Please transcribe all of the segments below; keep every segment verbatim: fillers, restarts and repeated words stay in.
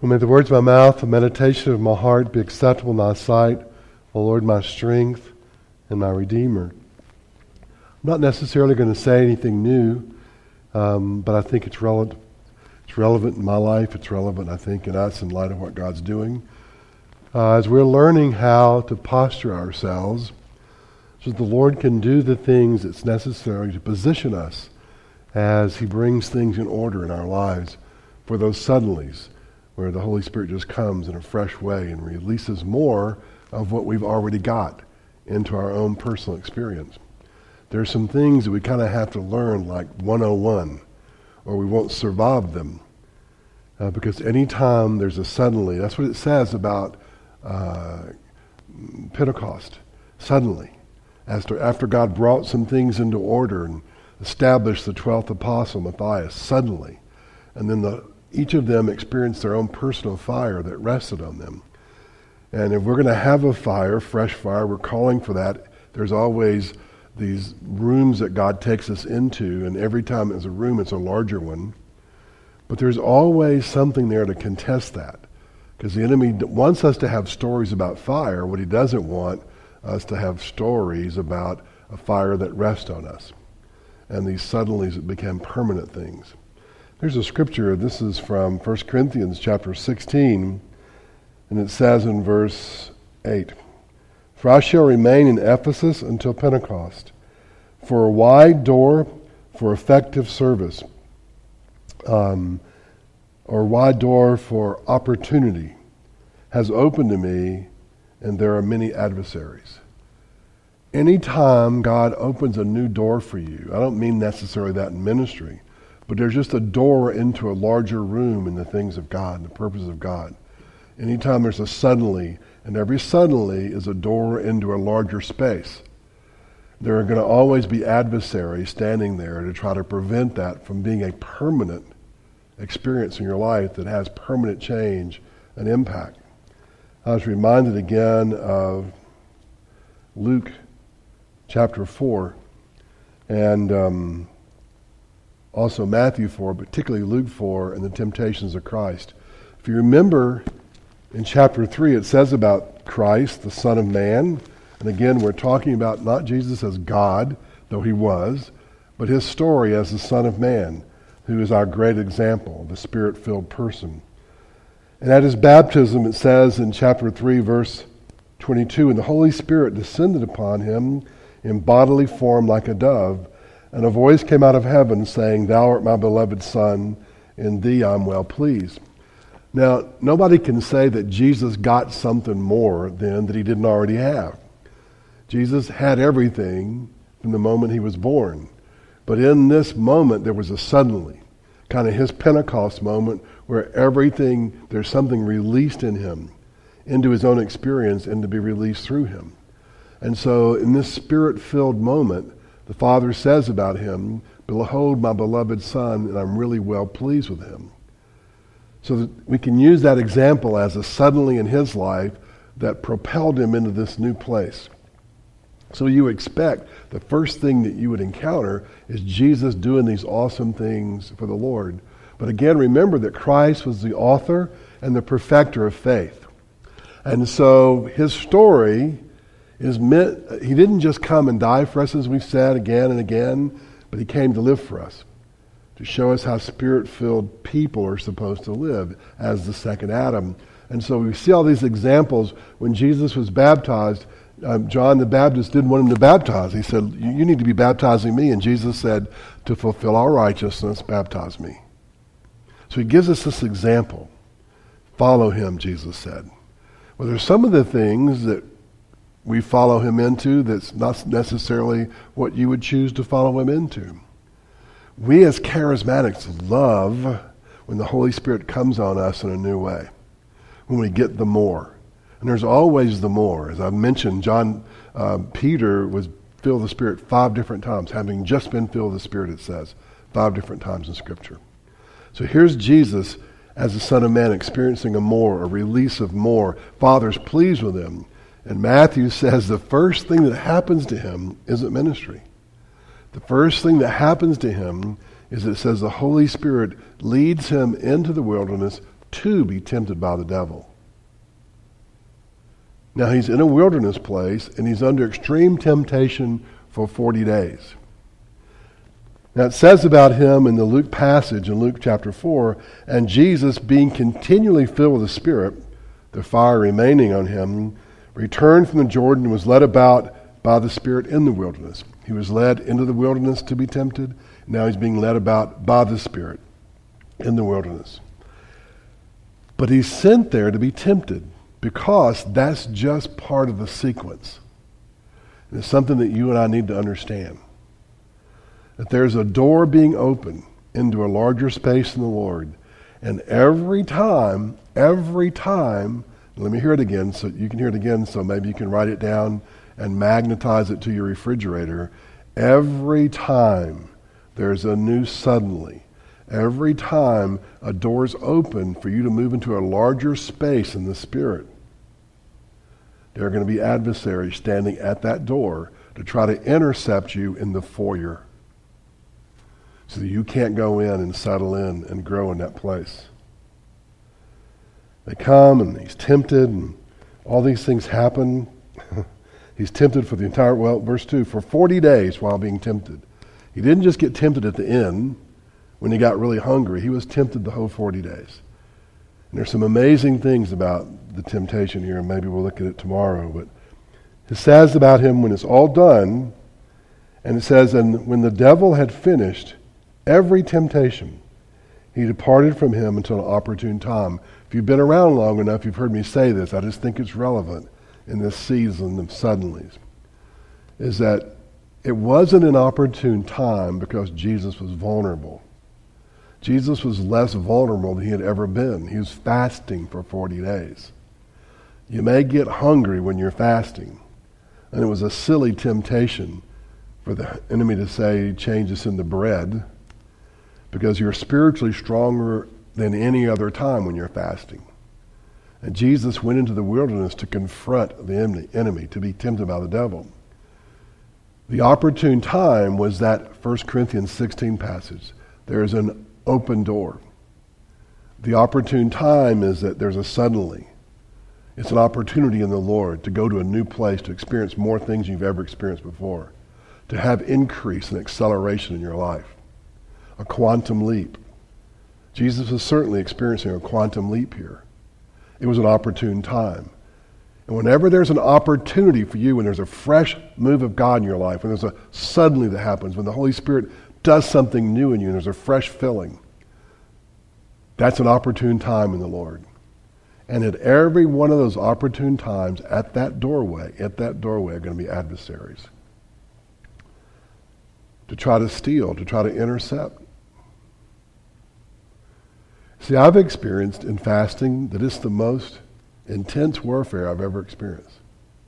And may the words of my mouth, the meditation of my heart be acceptable in thy sight, O Lord, my strength and my Redeemer. I'm not necessarily going to say anything new, um, but I think it's relevant. It's relevant in my life. It's relevant, I think, in us in light of what God's doing. Uh, as we're learning how to posture ourselves so that the Lord can do the things that's necessary to position us as He brings things in order in our lives for those suddenlies, where the Holy Spirit just comes in a fresh way and releases more of what we've already got into our own personal experience. There's some things that we kind of have to learn like one oh one, or we won't survive them. Uh, because anytime there's a suddenly, that's what it says about uh, Pentecost, suddenly. As to, after God brought some things into order and established the twelfth apostle, Matthias, suddenly. And then the each of them experienced their own personal fire that rested on them. And if we're going to have a fire, fresh fire, we're calling for that. There's always these rooms that God takes us into, and every time it's a room, it's a larger one. But there's always something there to contest that. Because the enemy wants us to have stories about fire. What he doesn't want us to have stories about a fire that rests on us. And these suddenlies that become permanent things. There's a scripture, this is from First Corinthians chapter sixteen, and it says in verse eight, "For I shall remain in Ephesus until Pentecost, for a wide door for effective service, um, or wide door for opportunity has opened to me, and there are many adversaries." Anytime God opens a new door for you, I don't mean necessarily that in ministry, but there's just a door into a larger room in the things of God, the purposes of God. Anytime there's a suddenly, and every suddenly is a door into a larger space, there are going to always be adversaries standing there to try to prevent that from being a permanent experience in your life that has permanent change and impact. I was reminded again of Luke chapter four, and um, also Matthew four, particularly Luke four, and the temptations of Christ. If you remember, in chapter three, it says about Christ, the Son of Man, and again, we're talking about not Jesus as God, though he was, but his story as the Son of Man, who is our great example, the Spirit-filled person. And at his baptism, it says in chapter three, verse twenty-two, "And the Holy Spirit descended upon him in bodily form like a dove, and a voice came out of heaven saying, 'Thou art my beloved Son, in thee I am well pleased.'" Now, nobody can say that Jesus got something more than that he didn't already have. Jesus had everything from the moment he was born. But in this moment, there was a suddenly, kind of his Pentecost moment, where everything, there's something released in him, into his own experience, and to be released through him. And so, in this Spirit-filled moment, the Father says about him, "Behold my beloved Son, and I'm really well pleased with him." So that we can use that example as a suddenly in his life that propelled him into this new place. So you expect the first thing that you would encounter is Jesus doing these awesome things for the Lord. But again, remember that Christ was the author and the perfecter of faith. And so his story is meant, he didn't just come and die for us, as we've said again and again, but he came to live for us, to show us how Spirit-filled people are supposed to live as the second Adam. And so we see all these examples. When Jesus was baptized, um, John the Baptist didn't want him to baptize. He said, you, you need to be baptizing me. And Jesus said, "To fulfill our righteousness, baptize me." So he gives us this example. Follow him, Jesus said. Well, there's some of the things that we follow him into that's not necessarily what you would choose to follow him into. We as charismatics love when the Holy Spirit comes on us in a new way, when we get the more. And there's always the more. As I've mentioned, John, uh, Peter was filled with the Spirit five different times, having just been filled with the Spirit, it says, five different times in Scripture. So here's Jesus as the Son of Man experiencing a more, a release of more. Father's pleased with him. And Matthew says the first thing that happens to him isn't ministry. The first thing that happens to him is it says the Holy Spirit leads him into the wilderness to be tempted by the devil. Now he's in a wilderness place and he's under extreme temptation for forty days. Now it says about him in the Luke passage in Luke chapter four, and Jesus being continually filled with the Spirit, the fire remaining on him, returned from the Jordan and was led about by the Spirit in the wilderness. He was led into the wilderness to be tempted. Now he's being led about by the Spirit in the wilderness. But he's sent there to be tempted because that's just part of the sequence. And it's something that you and I need to understand. That there's a door being opened into a larger space in the Lord. And every time, every time, let me hear it again so you can hear it again so maybe you can write it down and magnetize it to your refrigerator. Every time there's a new suddenly. Every time a door's open for you to move into a larger space in the Spirit, there are going to be adversaries standing at that door to try to intercept you in the foyer so that you can't go in and settle in and grow in that place. They come and he's tempted and all these things happen. He's tempted for the entire, well, verse two, for forty days while being tempted. He didn't just get tempted at the end when he got really hungry. He was tempted the whole forty days. And there's some amazing things about the temptation here, and maybe we'll look at it tomorrow. But it says about him when it's all done, and it says, and when the devil had finished every temptation, he departed from him until an opportune time. If you've been around long enough, you've heard me say this. I just think it's relevant in this season of suddenlies. Is that it wasn't an opportune time because Jesus was vulnerable. Jesus was less vulnerable than he had ever been. He was fasting for forty days. You may get hungry when you're fasting. And it was a silly temptation for the enemy to say, change this into bread, because you're spiritually stronger than any other time when you're fasting. And Jesus went into the wilderness to confront the enemy, to be tempted by the devil. The opportune time was that First Corinthians sixteen passage. There is an open door. The opportune time is that there's a suddenly. It's an opportunity in the Lord to go to a new place, to experience more things you've ever experienced before, to have increase and acceleration in your life, a quantum leap. Jesus was certainly experiencing a quantum leap here. It was an opportune time. And whenever there's an opportunity for you, when there's a fresh move of God in your life, when there's a suddenly that happens, when the Holy Spirit does something new in you and there's a fresh filling, that's an opportune time in the Lord. And at every one of those opportune times, at that doorway, at that doorway are going to be adversaries to try to steal, to try to intercept. See, I've experienced in fasting that it's the most intense warfare I've ever experienced.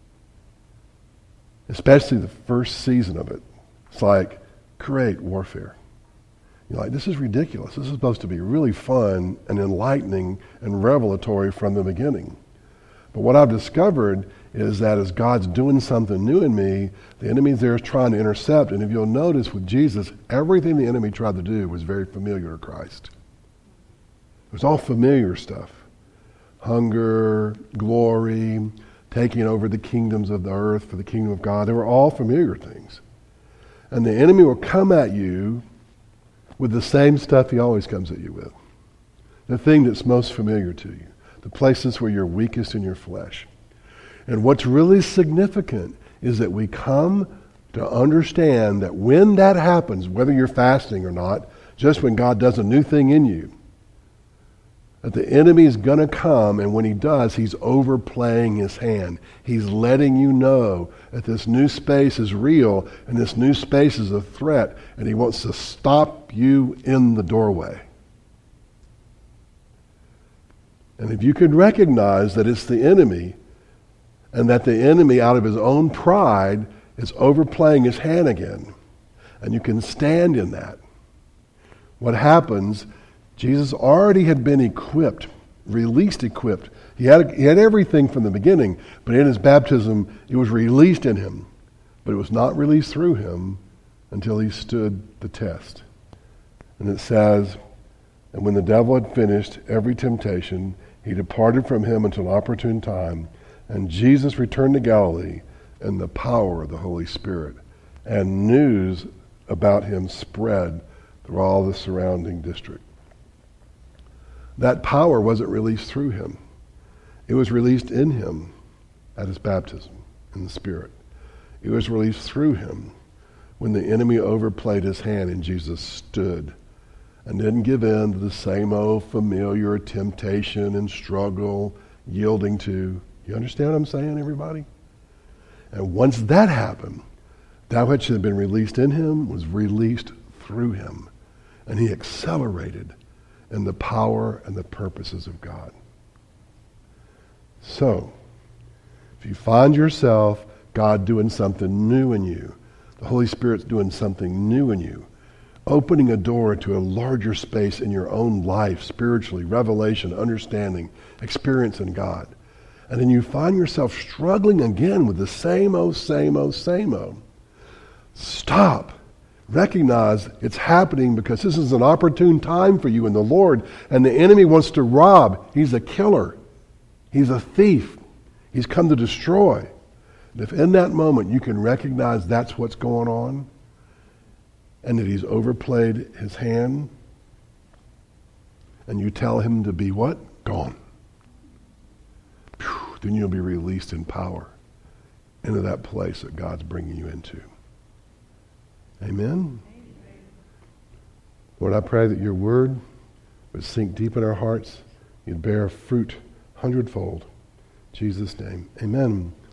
Especially the first season of it. It's like great warfare. You're like, this is ridiculous. This is supposed to be really fun and enlightening and revelatory from the beginning. But what I've discovered is that as God's doing something new in me, the enemy there is trying to intercept. And if you'll notice with Jesus, everything the enemy tried to do was very familiar to Christ. It was all familiar stuff. Hunger, glory, taking over the kingdoms of the earth for the kingdom of God. They were all familiar things. And the enemy will come at you with the same stuff he always comes at you with. The thing that's most familiar to you. The places where you're weakest in your flesh. And what's really significant is that we come to understand that when that happens, whether you're fasting or not, just when God does a new thing in you, that the enemy is going to come, and when he does, he's overplaying his hand. He's letting you know that this new space is real, and this new space is a threat, and he wants to stop you in the doorway. And if you could recognize that it's the enemy, and that the enemy, out of his own pride, is overplaying his hand again, and you can stand in that, what happens, Jesus already had been equipped, released equipped. He had, he had everything from the beginning, but in his baptism, it was released in him. But it was not released through him until he stood the test. And it says, And when the devil had finished every temptation, he departed from him until an opportune time. And Jesus returned to Galilee in the power of the Holy Spirit. And news about him spread through all the surrounding district. That power wasn't released through him. It was released in him at his baptism in the Spirit. It was released through him when the enemy overplayed his hand and Jesus stood and didn't give in to the same old familiar temptation and struggle, yielding to. You understand what I'm saying, everybody? And once that happened, that which had been released in him was released through him. And he accelerated in the power and the purposes of God. So, if you find yourself, God doing something new in you, the Holy Spirit's doing something new in you, opening a door to a larger space in your own life, spiritually, revelation, understanding, experience in God. And then you find yourself struggling again with the same old, same old, same old. Stop. Recognize it's happening because this is an opportune time for you in the Lord, and the enemy wants to rob. He's a killer. He's a thief. He's come to destroy. And if in that moment you can recognize that's what's going on, and that he's overplayed his hand, and you tell him to be what? Gone. Whew, then you'll be released in power into that place that God's bringing you into. Amen? Lord, I pray that your word would sink deep in our hearts. You'd bear fruit hundredfold. In Jesus' name, amen.